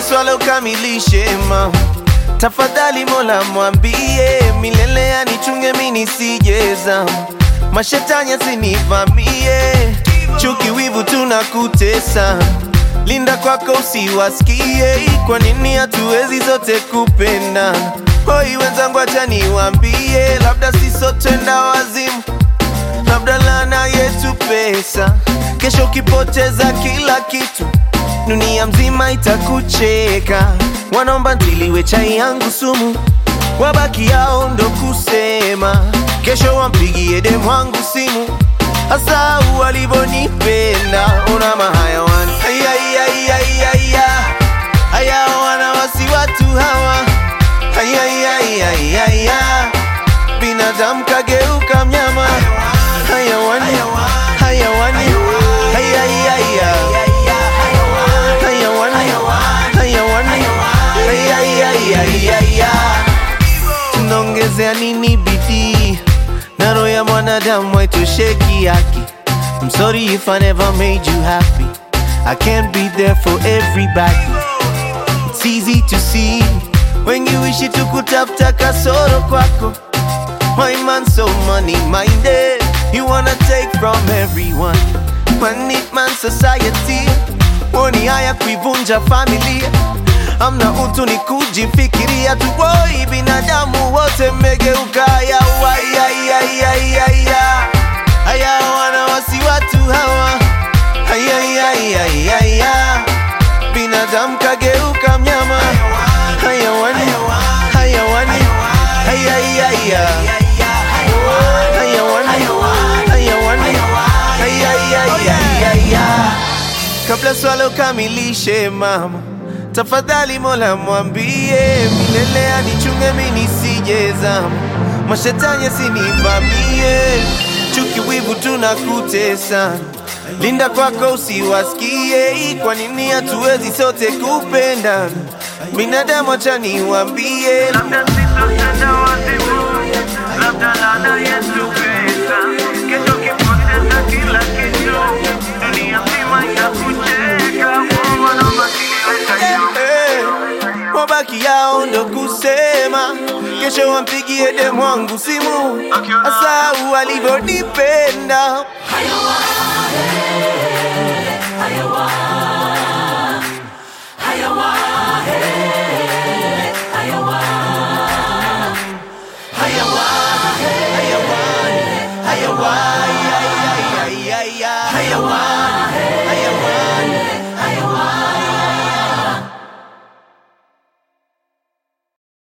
swala ukamilishe mama. Tafadhali Mola mwambie milele anichunge mimi nisijeza, mashetani asinivamie, chuki wivu tunakutesa. Linda kwako usiwasikie, kwa nini hatuwezi zote kupenda? Hoi wenzangu acha niwaambie, labda sisi sote enda wazimu, labda laana yetu pesa. Kesho ukipoteza kila kitu, dunia mzima itakucheka. Wanaomba ntiliwe chai yangu sumu, wabaki yao ndo kusema. Kesho wampigie demu wangu simu, hasa walivonipenda. Ona mahayawani haya wana wasi watu hawa. Binadamu kageuka mnyama. Hayawani hayawani tunaongezea nini bidii, na roho ya mwanadamu haitosheki haki. I'm sorry if I never made you happy, I can't be there for everybody. It's easy to see when you wish it to kutafuta kasoro kwako. My man so money minded, you wanna take from everyone. Money man society, woni haya kuivunja familia. Amna utu ni kujifikiria tu, boy binadamu wote mmegeuka. Haya wana wasi watu hawa. Binadamu kageuka mnyama. Hayawani hayawani kabla swala ukamilishe mama, tafadhali Mola mwambie milele anichunge mimi nisijeza, mashetani asinivamie, chuki wivu tunakutesa. Linda kwako usiwasikie, kwa nini hatuwezi sote kupenda? Binadamu acha niwaambie, labda sisi tutenda wazimu, labda laana yetu pesa. Kesho ukipoteza kila kitu, dunia mzima itakucheka. Wabaki yao ndo kusema. Kesho wampigie demu wangu simu, hasa walivonipenda. Hayawani